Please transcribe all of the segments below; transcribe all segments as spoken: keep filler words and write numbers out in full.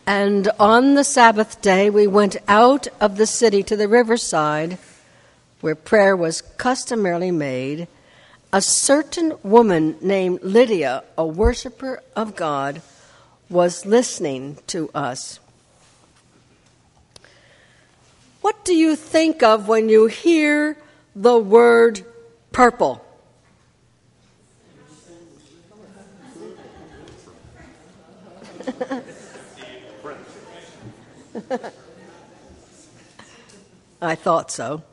And on the Sabbath day, we went out of the city to the riverside, where prayer was customarily made. A certain woman named Lydia, a worshiper of God, was listening to us. What do you think of when you hear the word purple? I thought so.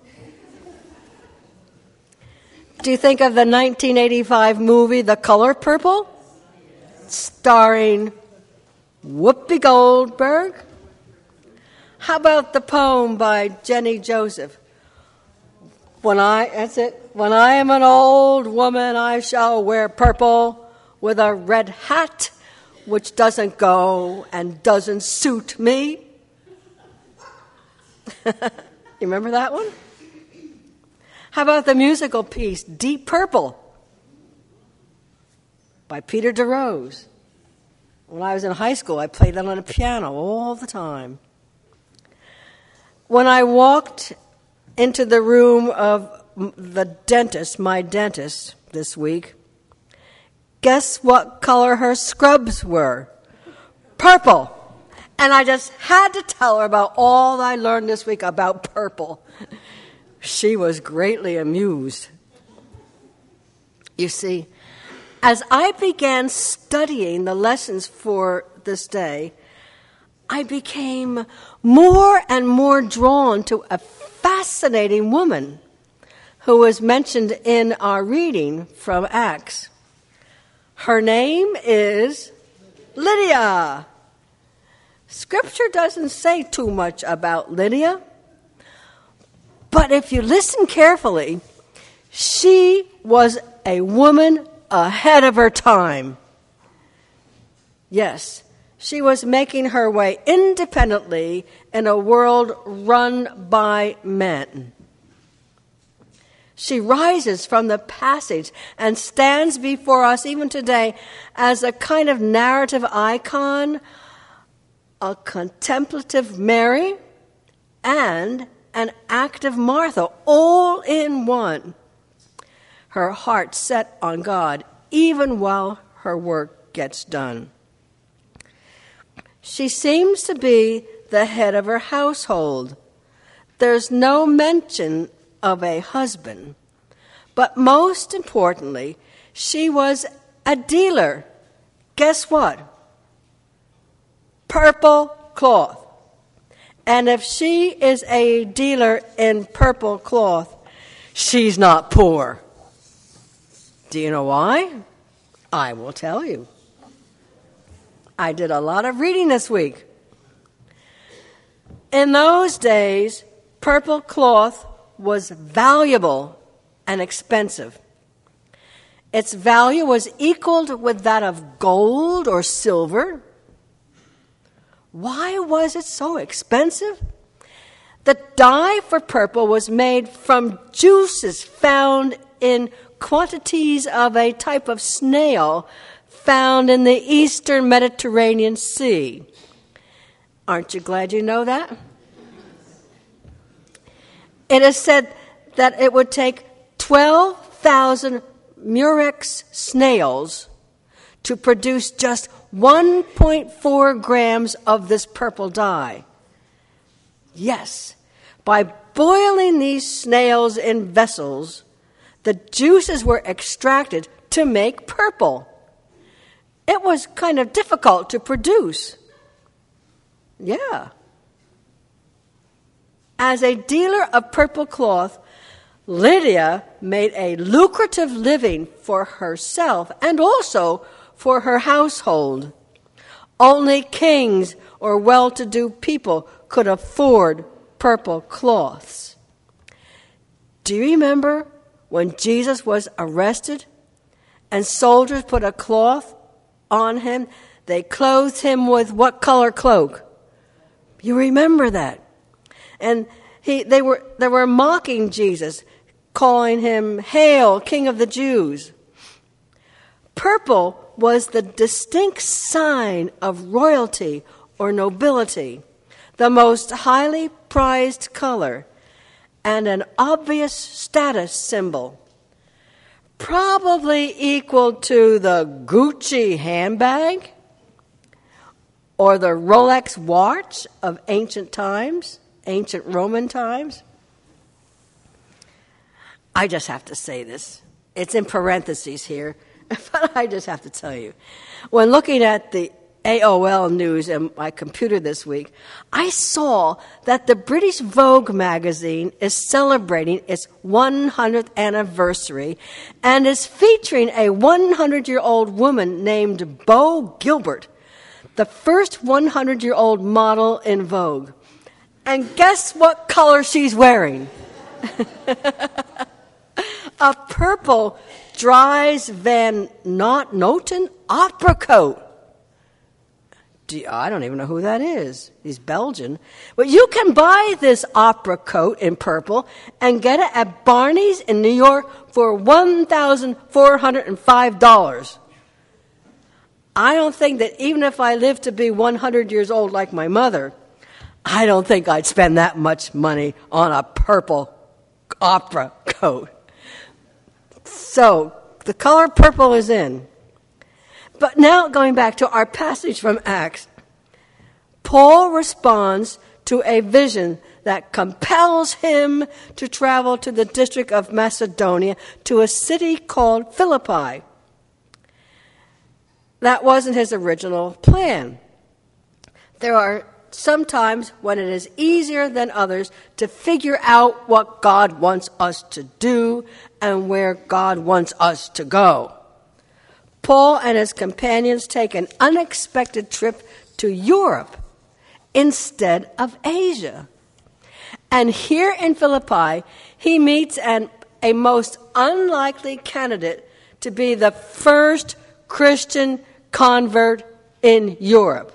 Do you think of the nineteen eighty-five movie The Color Purple, starring Whoopi Goldberg? How about the poem by Jenny Joseph? When I, that's it. When I am an old woman, I shall wear purple with a red hat, which doesn't go and doesn't suit me. You remember that one? How about the musical piece, Deep Purple, by Peter DeRose? When I was in high school, I played that on a piano all the time. When I walked into the room of the dentist, my dentist, this week, guess what color her scrubs were? Purple. And I just had to tell her about all I learned this week about purple. She was greatly amused. You see, as I began studying the lessons for this day, I became more and more drawn to a fascinating woman who was mentioned in our reading from Acts. Her name is Lydia. Scripture doesn't say too much about Lydia, but if you listen carefully, she was a woman ahead of her time. Yes, she was making her way independently in a world run by men. She rises from the passage and stands before us even today as a kind of narrative icon, a contemplative Mary, and an active Martha, all in one. Her heart set on God, even while her work gets done. She seems to be the head of her household. There's no mention of a husband. But most importantly, she was a dealer. Guess what? Purple cloth. And if she is a dealer in purple cloth, she's not poor. Do you know why? I will tell you. I did a lot of reading this week. In those days, purple cloth was valuable and expensive. Its value was equaled with that of gold or silver. Why was it so expensive? The dye for purple was made from juices found in quantities of a type of snail found in the eastern Mediterranean Sea. Aren't you glad you know that? It is said that it would take twelve thousand murex snails to produce just one point four grams of this purple dye. Yes, by boiling these snails in vessels, the juices were extracted to make purple. It was kind of difficult to produce. Yeah. As a dealer of purple cloth, Lydia made a lucrative living for herself and also for her household. Only kings or well-to-do people could afford purple cloths. Do you remember when Jesus was arrested and soldiers put a cloth on him? They clothed him with what color cloak? You remember that. And he, they were they were mocking Jesus, calling him, "Hail, King of the Jews." Purple was the distinct sign of royalty or nobility, the most highly prized color, and an obvious status symbol, probably equal to the Gucci handbag or the Rolex watch of ancient times, ancient Roman times. I just have to say this. It's in parentheses here, but I just have to tell you. When looking at the A O L news in my computer this week, I saw that the British Vogue magazine is celebrating its one hundredth anniversary and is featuring a hundred-year-old woman named Bo Gilbert, the first hundred-year-old model in Vogue. And guess what color she's wearing? A purple Dries Van Noten opera coat. I don't even know who that is. He's Belgian. But you can buy this opera coat in purple and get it at Barney's in New York for one thousand four hundred five dollars. I don't think that even if I lived to be one hundred years old like my mother, I don't think I'd spend that much money on a purple opera coat. So, the color purple is in. But now, going back to our passage from Acts, Paul responds to a vision that compels him to travel to the district of Macedonia, to a city called Philippi. That wasn't his original plan. There are some times when it is easier than others to figure out what God wants us to do and where God wants us to go. Paul and his companions take an unexpected trip to Europe instead of Asia. And here in Philippi, he meets an, a most unlikely candidate to be the first Christian convert in Europe.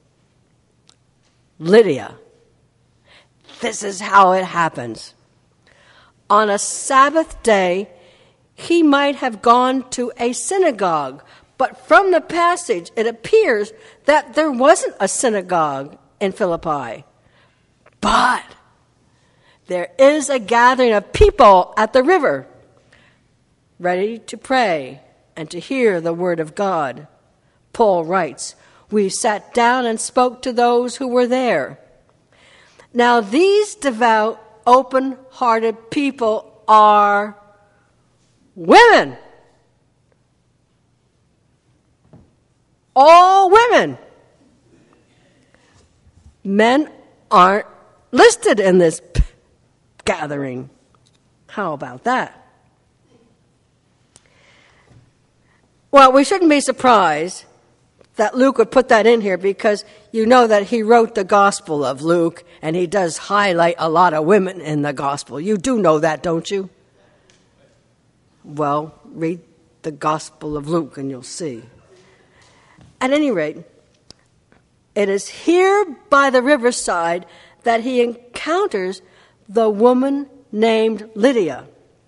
Lydia. This is how it happens. On a Sabbath day, he might have gone to a synagogue, but from the passage, it appears that there wasn't a synagogue in Philippi. But there is a gathering of people at the river, ready to pray and to hear the word of God. Paul writes, "We sat down and spoke to those who were there." Now these devout, open-hearted people are women. All women. Men aren't listed in this p- gathering. How about that? Well, we shouldn't be surprised that Luke would put that in here, because you know that he wrote the Gospel of Luke, and he does highlight a lot of women in the Gospel. You do know that, don't you? Well, read the Gospel of Luke and you'll see. At any rate, it is here by the riverside that he encounters the woman named Lydia.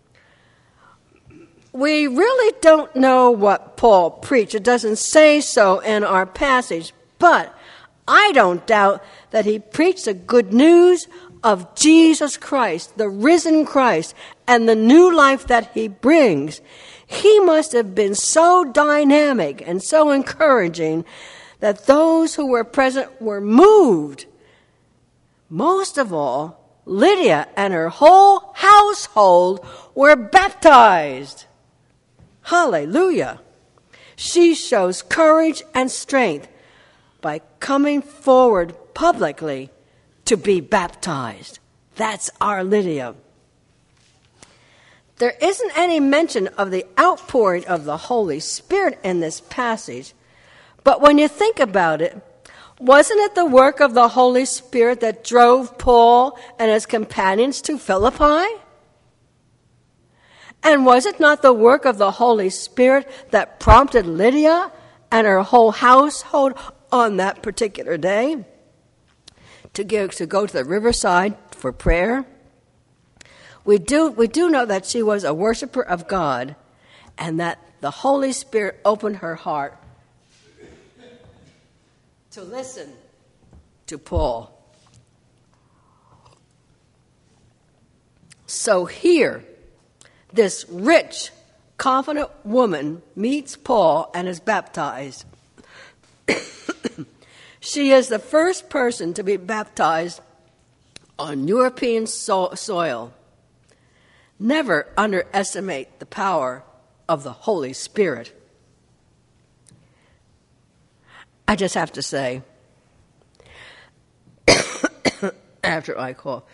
We really don't know what Paul preached. It doesn't say so in our passage, but I don't doubt that he preached the good news of Jesus Christ, the risen Christ, and the new life that he brings. He must have been so dynamic and so encouraging that those who were present were moved. Most of all, Lydia and her whole household were baptized. Hallelujah. She shows courage and strength by coming forward publicly to be baptized. That's our Lydia. There isn't any mention of the outpouring of the Holy Spirit in this passage, but when you think about it, wasn't it the work of the Holy Spirit that drove Paul and his companions to Philippi? And was it not the work of the Holy Spirit that prompted Lydia and her whole household on that particular day to go to, go to the riverside for prayer? We do, we do know that she was a worshiper of God, and that the Holy Spirit opened her heart to listen to Paul. So here, this rich, confident woman meets Paul and is baptized. She is the first person to be baptized on European so- soil. Never underestimate the power of the Holy Spirit. I just have to say, after I call,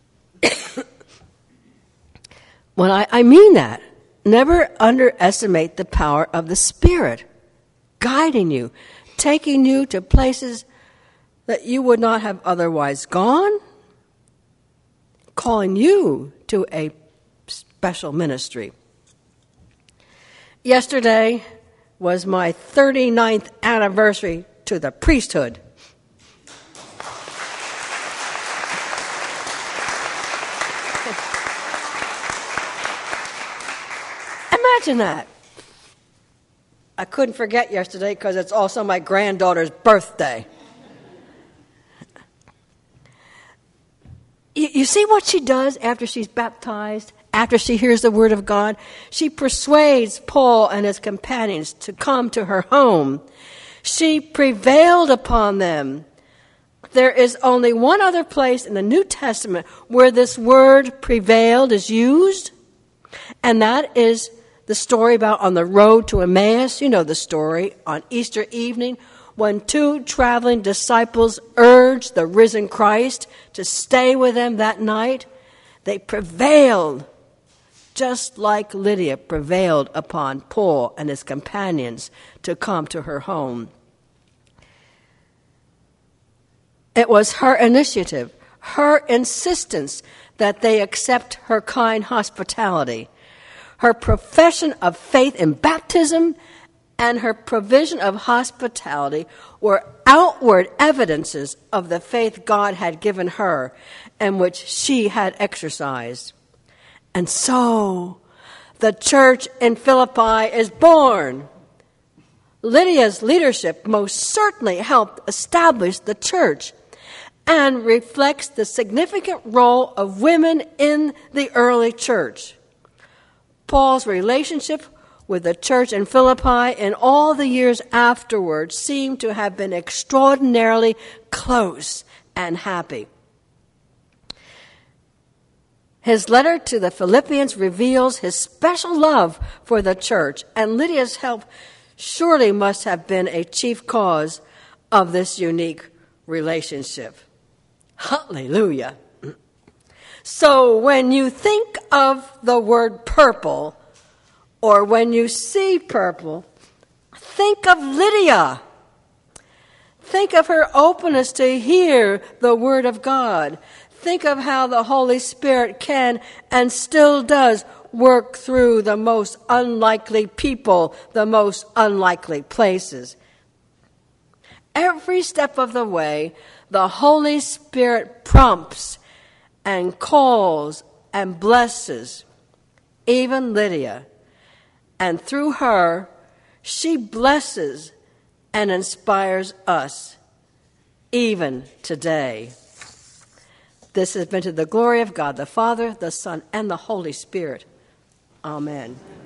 when I, I mean that, never underestimate the power of the Spirit guiding you, taking you to places that you would not have otherwise gone, calling you to a special ministry. Yesterday was my thirty-ninth anniversary to the priesthood. Imagine that. I couldn't forget yesterday because it's also my granddaughter's birthday. You, you see what she does after she's baptized, after she hears the word of God? She persuades Paul and his companions to come to her home. She prevailed upon them. There is only one other place in the New Testament where this word prevailed is used, and that is the story about on the road to Emmaus. You know the story. On Easter evening, when two traveling disciples urged the risen Christ to stay with them that night, they prevailed, just like Lydia prevailed upon Paul and his companions to come to her home. It was her initiative, her insistence that they accept her kind hospitality, her profession of faith in baptism, and her provision of hospitality were outward evidences of the faith God had given her and which she had exercised. And so the church in Philippi is born. Lydia's leadership most certainly helped establish the church and reflects the significant role of women in the early church. Paul's relationship with the church in Philippi in all the years afterwards seemed to have been extraordinarily close and happy. His letter to the Philippians reveals his special love for the church, and Lydia's help surely must have been a chief cause of this unique relationship. Hallelujah. So when you think of the word purple, or when you see purple, think of Lydia. Think of her openness to hear the word of God. Think of how the Holy Spirit can and still does work through the most unlikely people, the most unlikely places. Every step of the way, the Holy Spirit prompts and calls and blesses, even Lydia. And through her, she blesses and inspires us, even today. This has been to the glory of God, the Father, the Son, and the Holy Spirit. Amen.